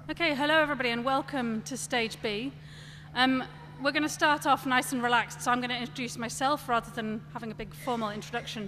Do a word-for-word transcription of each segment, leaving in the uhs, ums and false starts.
Okay, hello everybody and welcome to Stage B. Um, we're going to start off nice and relaxed, so I'm going to introduce myself rather than having a big formal introduction.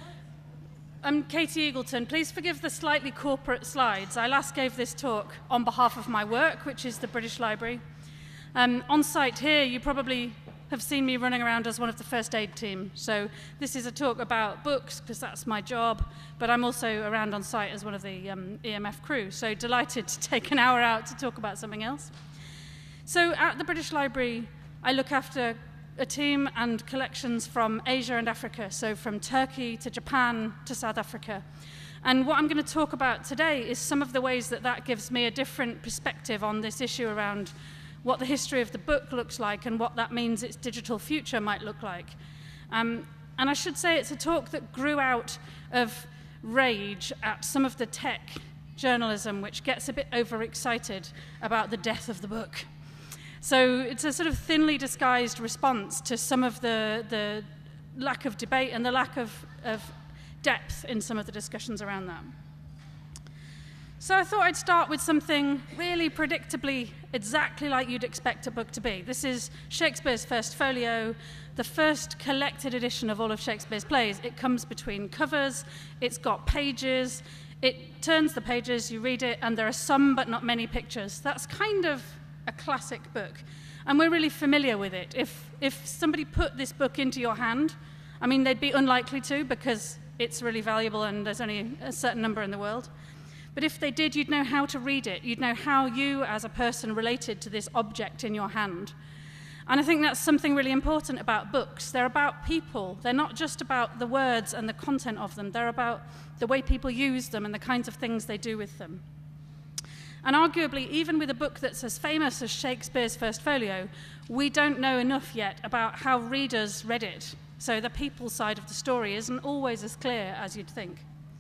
I'm Katie Eagleton. Please forgive the slightly corporate slides. I last gave this talk on behalf of my work, which is the British Library. Um, on site here, you probably have seen me running around as one of the first aid team. So this is a talk about books, because that's my job, but I'm also around on site as one of the um, E M F crew. So delighted to take an hour out to talk about something else. So at the British Library, I look after a team and collections from Asia and Africa, so from Turkey to Japan to South Africa. And what I'm going to talk about today is some of the ways that that gives me a different perspective on this issue around what the history of the book looks like and what that means its digital future might look like. Um, and I should say it's a talk that grew out of rage at some of the tech journalism which gets a bit overexcited about the death of the book. So it's a sort of thinly disguised response to some of the, the lack of debate and the lack of, of depth in some of the discussions around that. So I thought I'd start with something really predictably exactly like you'd expect a book to be. This is Shakespeare's First Folio, the first collected edition of all of Shakespeare's plays. It comes between covers, it's got pages, it turns the pages, you read it, and there are some but not many pictures. That's kind of a classic book, and we're really familiar with it. If, if somebody put this book into your hand, I mean, they'd be unlikely to because it's really valuable and there's only a certain number in the world. But if they did, you'd know how to read it. You'd know how you, as a person, related to this object in your hand. And I think that's something really important about books. They're about people. They're not just about the words and the content of them. They're about the way people use them and the kinds of things they do with them. And arguably, even with a book that's as famous as Shakespeare's First Folio, we don't know enough yet about how readers read it. So the people side of the story isn't always as clear as you'd think.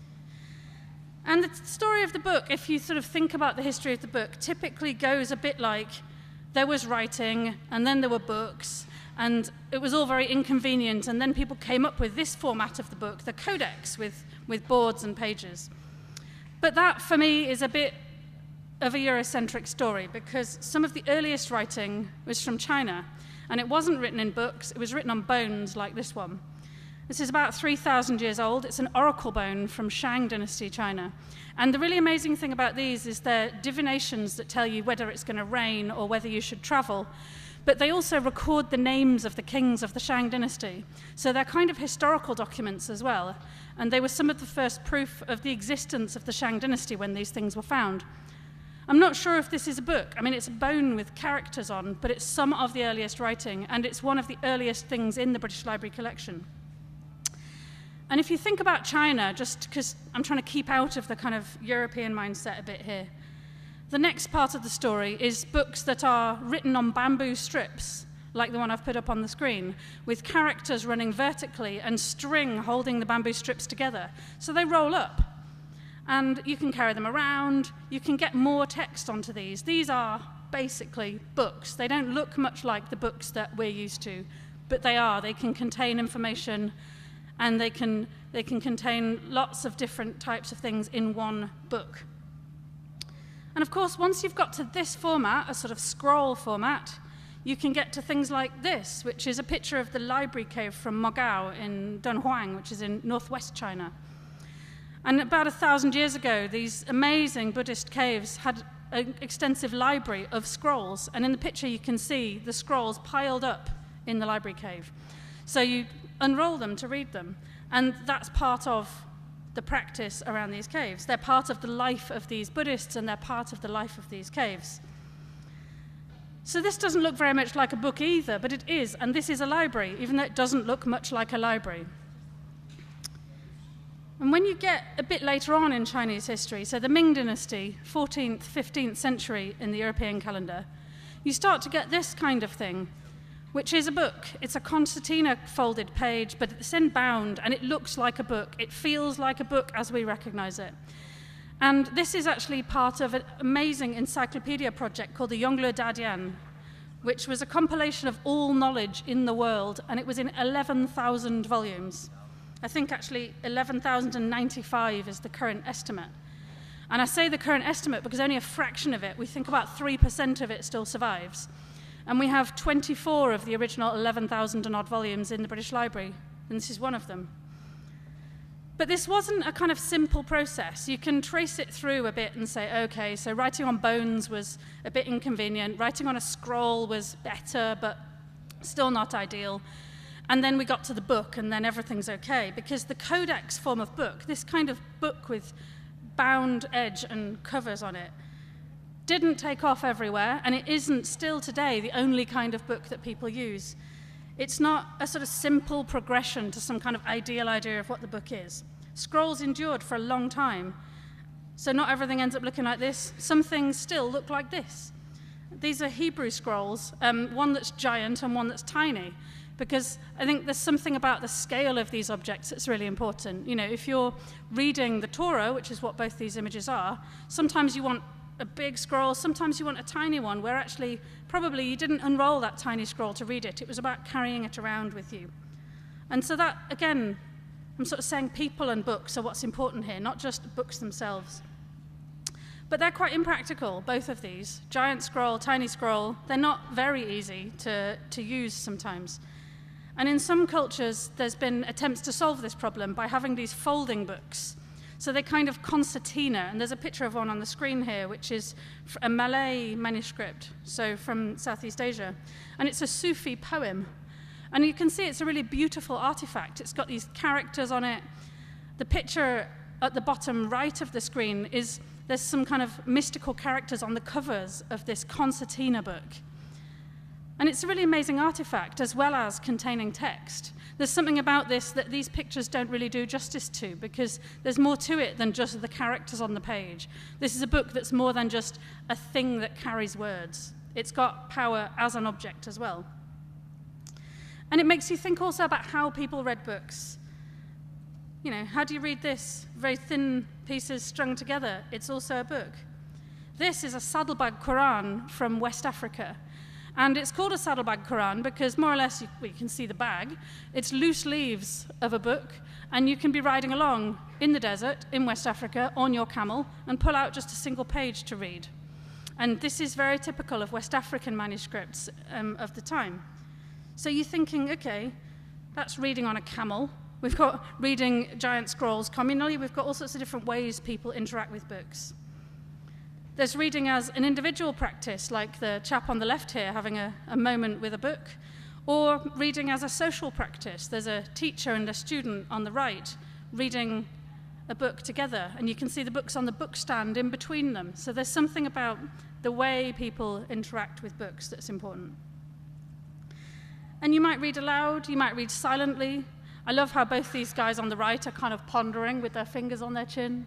And the story of the book, if you sort of think about the history of the book, typically goes a bit like there was writing, and then there were books, and it was all very inconvenient, and then people came up with this format of the book, the codex, with, with boards and pages. But that, for me, is a bit of a Eurocentric story, because some of the earliest writing was from China, and it wasn't written in books, it was written on bones like this one. This is about three thousand years old. It's an oracle bone from Shang Dynasty, China. And the really amazing thing about these is they're divinations that tell you whether it's going to rain or whether you should travel. But they also record the names of the kings of the Shang Dynasty. So they're kind of historical documents as well. And they were some of the first proof of the existence of the Shang Dynasty when these things were found. I'm not sure if this is a book. I mean, it's a bone with characters on, but it's some of the earliest writing, and it's one of the earliest things in the British Library collection. And if you think about China, just because I'm trying to keep out of the kind of European mindset a bit here, the next part of the story is books that are written on bamboo strips, like the one I've put up on the screen, with characters running vertically and string holding the bamboo strips together. So they roll up, and you can carry them around. You can get more text onto these. These are basically books. They don't look much like the books that we're used to, but they are. They can contain information, and they can, they can contain lots of different types of things in one book. And of course, once you've got to this format, a sort of scroll format, you can get to things like this, which is a picture of the library cave from Mogao in Dunhuang, which is in northwest China. And about a thousand years ago, these amazing Buddhist caves had an extensive library of scrolls. And in the picture, you can see the scrolls piled up in the library cave. So you unroll them to read them. And that's part of the practice around these caves. They're part of the life of these Buddhists, and they're part of the life of these caves. So this doesn't look very much like a book either, but it is, and this is a library, even though it doesn't look much like a library. And when you get a bit later on in Chinese history, so the Ming Dynasty, fourteenth, fifteenth century in the European calendar, you start to get this kind of thing, which is a book. It's a concertina folded page, but it's end bound, and it looks like a book. It feels like a book as we recognize it. And this is actually part of an amazing encyclopedia project called the Yongle Dadian, which was a compilation of all knowledge in the world, and it was in eleven thousand volumes. I think actually eleven thousand ninety-five is the current estimate. And I say the current estimate because only a fraction of it, we think about three percent of it still survives. And we have twenty-four of the original eleven thousand and odd volumes in the British Library, and this is one of them. But this wasn't a kind of simple process. You can trace it through a bit and say, okay, so writing on bones was a bit inconvenient, writing on a scroll was better, but still not ideal. And then we got to the book, and then everything's okay, because the codex form of book, this kind of book with bound edge and covers on it, didn't take off everywhere, and it isn't still today the only kind of book that people use. It's not a sort of simple progression to some kind of ideal idea of what the book is. Scrolls endured for a long time, so not everything ends up looking like this. Some things still look like this. These are Hebrew scrolls, um, one that's giant and one that's tiny, because I think there's something about the scale of these objects that's really important. You know, if you're reading the Torah, which is what both these images are, sometimes you want a big scroll, sometimes you want a tiny one, where actually probably you didn't unroll that tiny scroll to read it. It was about carrying it around with you. And so that, again, I'm sort of saying people and books are what's important here, not just books themselves. But they're quite impractical, both of these. Giant scroll, tiny scroll, they're not very easy to, to use sometimes. And in some cultures, there's been attempts to solve this problem by having these folding books. So they're kind of concertina, and there's a picture of one on the screen here, which is a Malay manuscript, so from Southeast Asia. And it's a Sufi poem. And you can see it's a really beautiful artifact. It's got these characters on it. The picture at the bottom right of the screen is, there's some kind of mystical characters on the covers of this concertina book. And it's a really amazing artifact, as well as containing text. There's something about this that these pictures don't really do justice to, because there's more to it than just the characters on the page. This is a book that's more than just a thing that carries words. It's got power as an object as well. And it makes you think also about how people read books. You know, how do you read this? Very thin pieces strung together. It's also a book. This is a saddlebag Quran from West Africa. And it's called a saddlebag Quran because more or less you, well, you can see the bag. It's loose leaves of a book, and you can be riding along in the desert in West Africa on your camel and pull out just a single page to read. And this is very typical of West African manuscripts um, of the time. So you're thinking, okay, that's reading on a camel. We've got reading giant scrolls communally. We've got all sorts of different ways people interact with books. There's reading as an individual practice, like the chap on the left here having a, a moment with a book, or reading as a social practice. There's a teacher and a student on the right reading a book together, and you can see the books on the book stand in between them. So there's something about the way people interact with books that's important. And you might read aloud, you might read silently. I love how both these guys on the right are kind of pondering with their fingers on their chin.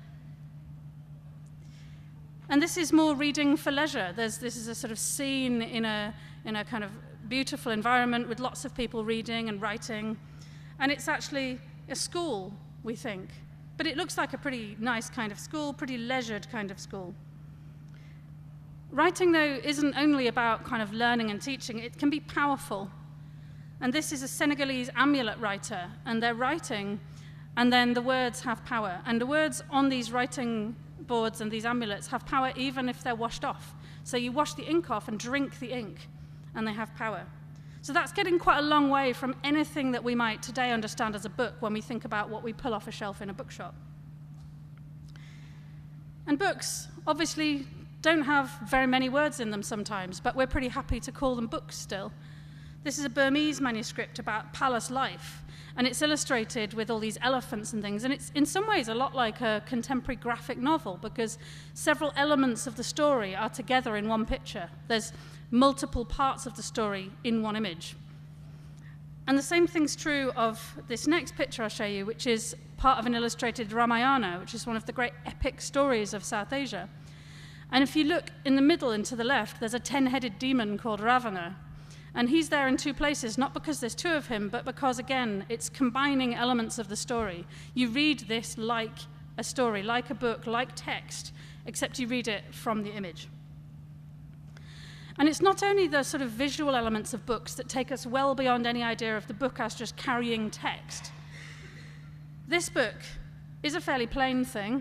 And this is more reading for leisure. There's, this is a sort of scene in a, in a kind of beautiful environment with lots of people reading and writing. And it's actually a school, we think. But it looks like a pretty nice kind of school, pretty leisured kind of school. Writing, though, isn't only about kind of learning and teaching. It can be powerful. And this is a Senegalese amulet writer, and they're writing, and then the words have power. And the words on these writing boards and these amulets have power even if they're washed off. So you wash the ink off and drink the ink, and they have power. So that's getting quite a long way from anything that we might today understand as a book when we think about what we pull off a shelf in a bookshop. And books, obviously, don't have very many words in them sometimes, but we're pretty happy to call them books still. This is a Burmese manuscript about palace life, and it's illustrated with all these elephants and things, and it's in some ways a lot like a contemporary graphic novel because several elements of the story are together in one picture. There's multiple parts of the story in one image. And the same thing's true of this next picture I'll show you, which is part of an illustrated Ramayana, which is one of the great epic stories of South Asia. And if you look in the middle and to the left, there's a ten-headed demon called Ravana. And he's there in two places, not because there's two of him, but because, again, it's combining elements of the story. You read this like a story, like a book, like text, except you read it from the image. And it's not only the sort of visual elements of books that take us well beyond any idea of the book as just carrying text. This book is a fairly plain thing,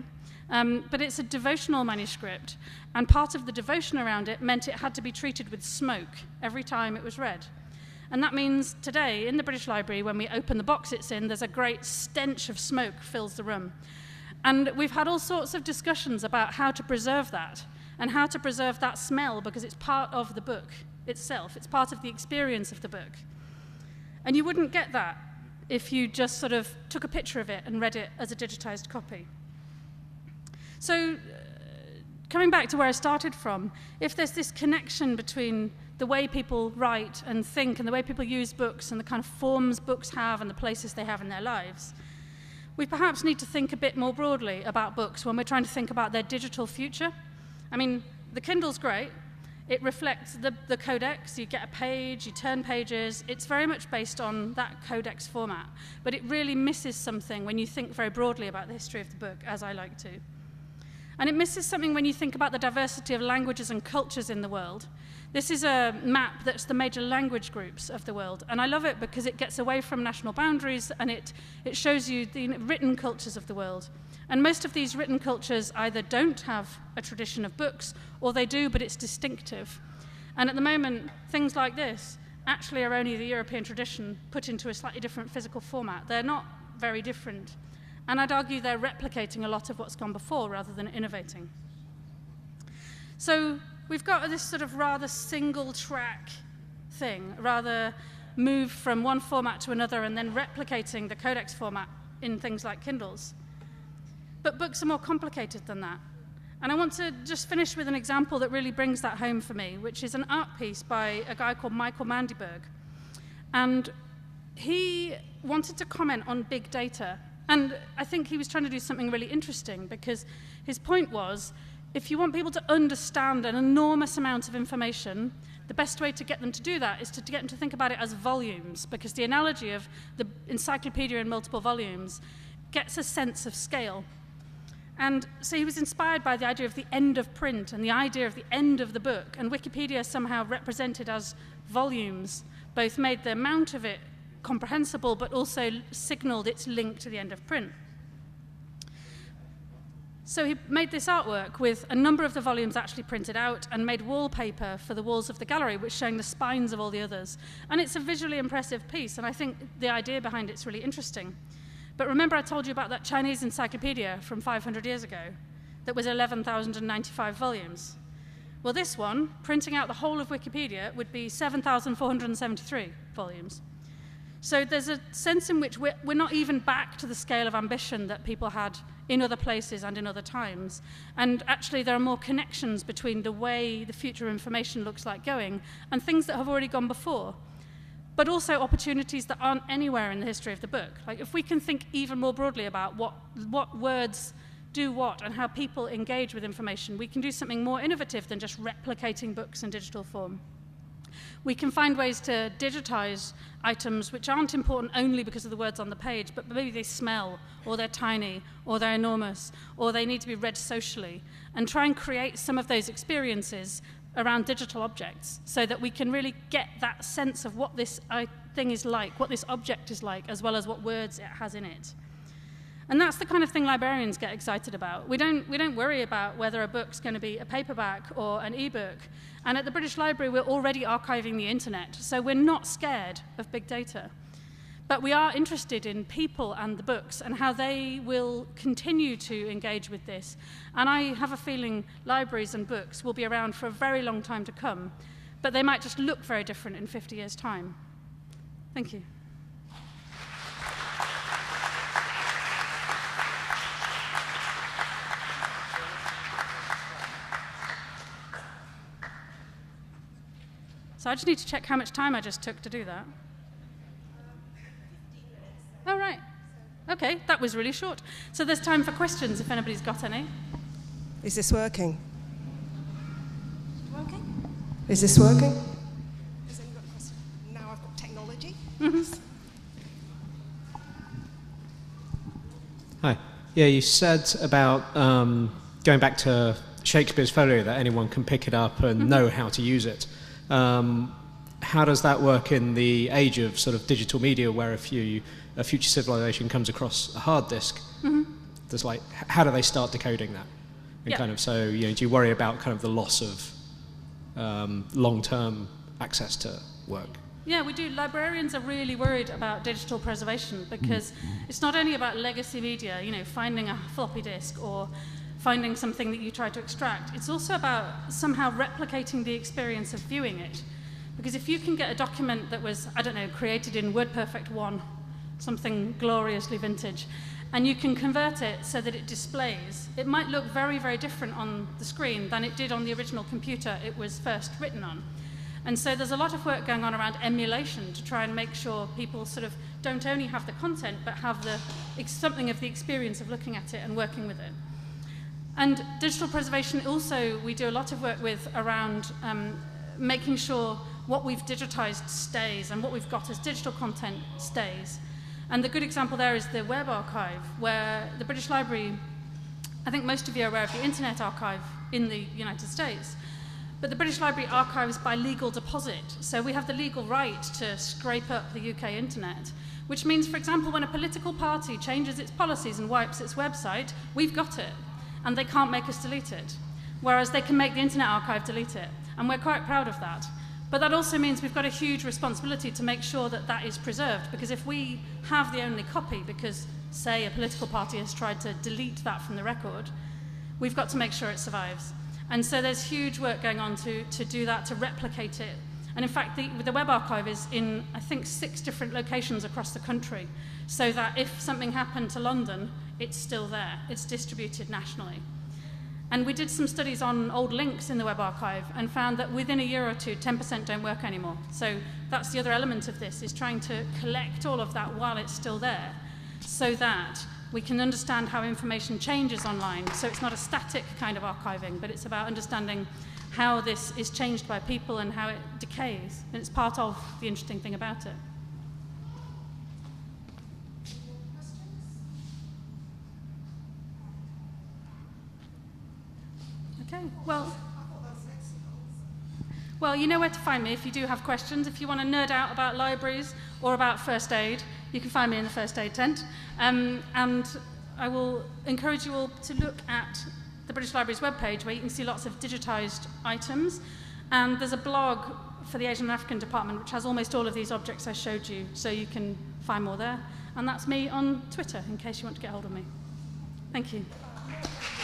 Um, but it's a devotional manuscript, and part of the devotion around it meant it had to be treated with smoke every time it was read. And that means today, in the British Library, when we open the box it's in, there's a great stench of smoke fills the room. And we've had all sorts of discussions about how to preserve that, and how to preserve that smell, because it's part of the book itself. It's part of the experience of the book. And you wouldn't get that if you just sort of took a picture of it and read it as a digitized copy. So, uh, coming back to where I started from, if there's this connection between the way people write and think and the way people use books and the kind of forms books have and the places they have in their lives, we perhaps need to think a bit more broadly about books when we're trying to think about their digital future. I mean, the Kindle's great. It reflects the, the codex. You get a page, you turn pages. It's very much based on that codex format. But it really misses something when you think very broadly about the history of the book, as I like to. And it misses something when you think about the diversity of languages and cultures in the world. This is a map that's the major language groups of the world. And I love it because it gets away from national boundaries and it, it shows you the written cultures of the world. And most of these written cultures either don't have a tradition of books, or they do, but it's distinctive. And at the moment, things like this actually are only the European tradition put into a slightly different physical format. They're not very different. And I'd argue they're replicating a lot of what's gone before rather than innovating. So we've got this sort of rather single-track thing, rather move from one format to another and then replicating the codex format in things like Kindles. But books are more complicated than that. And I want to just finish with an example that really brings that home for me, which is an art piece by a guy called Michael Mandiberg. And he wanted to comment on big data. And I think he was trying to do something really interesting, because his point was, if you want people to understand an enormous amount of information, the best way to get them to do that is to, to get them to think about it as volumes, because the analogy of the encyclopedia in multiple volumes gets a sense of scale. And so he was inspired by the idea of the end of print and the idea of the end of the book, and Wikipedia somehow represented as volumes, both made the amount of it comprehensible, but also signaled its link to the end of print. So he made this artwork with a number of the volumes actually printed out and made wallpaper for the walls of the gallery, which showing the spines of all the others. And it's a visually impressive piece, and I think the idea behind it's really interesting. But remember I told you about that Chinese encyclopedia from five hundred years ago that was eleven thousand ninety-five volumes. Well, this one, printing out the whole of Wikipedia, would be seven thousand four hundred seventy-three volumes. So there's a sense in which we're, we're not even back to the scale of ambition that people had in other places and in other times. And actually there are more connections between the way the future information looks like going and things that have already gone before, but also opportunities that aren't anywhere in the history of the book. Like if we can think even more broadly about what, what words do what and how people engage with information, we can do something more innovative than just replicating books in digital form. We can find ways to digitize items which aren't important only because of the words on the page, but maybe they smell, or they're tiny, or they're enormous, or they need to be read socially, and try and create some of those experiences around digital objects so that we can really get that sense of what this thing is like, what this object is like, as well as what words it has in it. And that's the kind of thing librarians get excited about. We don't, we don't worry about whether a book's going to be a paperback or an e-book. And at the British Library, we're already archiving the internet, so we're not scared of big data. But we are interested in people and the books and how they will continue to engage with this. And I have a feeling libraries and books will be around for a very long time to come, but they might just look very different in fifty years' time. Thank you. So I just need to check how much time I just took to do that. Oh, right. Okay, that was really short. So there's time for questions if anybody's got any. Is this working? Working? Is this working? Has anyone got a question? Now I've got technology. Mm-hmm. Hi. Yeah, you said about um, going back to Shakespeare's folio that anyone can pick it up and mm-hmm. know how to use it. Um, how does that work in the age of sort of digital media, where if you, a future civilization comes across a hard disk, mm-hmm. there's like, h- how do they start decoding that? And Yeah. kind of, so, you know, do you worry about kind of the loss of um, long-term access to work? Yeah, we do. Librarians are really worried about digital preservation because it's not only about legacy media, you know, finding a floppy disk or finding something that you try to extract. It's also about somehow replicating the experience of viewing it. Because if you can get a document that was, I don't know, created in WordPerfect one, something gloriously vintage, and you can convert it so that it displays, it might look very, very different on the screen than it did on the original computer it was first written on. And so there's a lot of work going on around emulation to try and make sure people sort of don't only have the content, but have the, something of the experience of looking at it and working with it. And digital preservation also, we do a lot of work with around um, making sure what we've digitized stays and what we've got as digital content stays. And the good example there is the Web Archive, where the British Library, I think most of you are aware of the Internet Archive in the United States. But the British Library archives by legal deposit, so we have the legal right to scrape up the U K internet, which means, for example, when a political party changes its policies and wipes its website, we've got it, and they can't make us delete it, whereas they can make the Internet Archive delete it, and we're quite proud of that. But that also means we've got a huge responsibility to make sure that that is preserved, because if we have the only copy because, say, a political party has tried to delete that from the record, we've got to make sure it survives. And so there's huge work going on to, to do that, to replicate it. And in fact, the, the Web Archive is in, I think, six different locations across the country, so that if something happened to London, it's still there. It's distributed nationally. And we did some studies on old links in the Web Archive and found that within a year or two, ten percent don't work anymore. So that's the other element of this, is trying to collect all of that while it's still there, so that we can understand how information changes online. So it's not a static kind of archiving, but it's about understanding how this is changed by people and how it decays. And it's part of the interesting thing about it. Okay, well, well, you know where to find me if you do have questions. If you want to nerd out about libraries or about first aid, you can find me in the first aid tent. Um, and I will encourage you all to look at the British Library's webpage, where you can see lots of digitised items. And there's a blog for the Asian and African department, which has almost all of these objects I showed you, so you can find more there. And that's me on Twitter, in case you want to get hold of me. Thank you.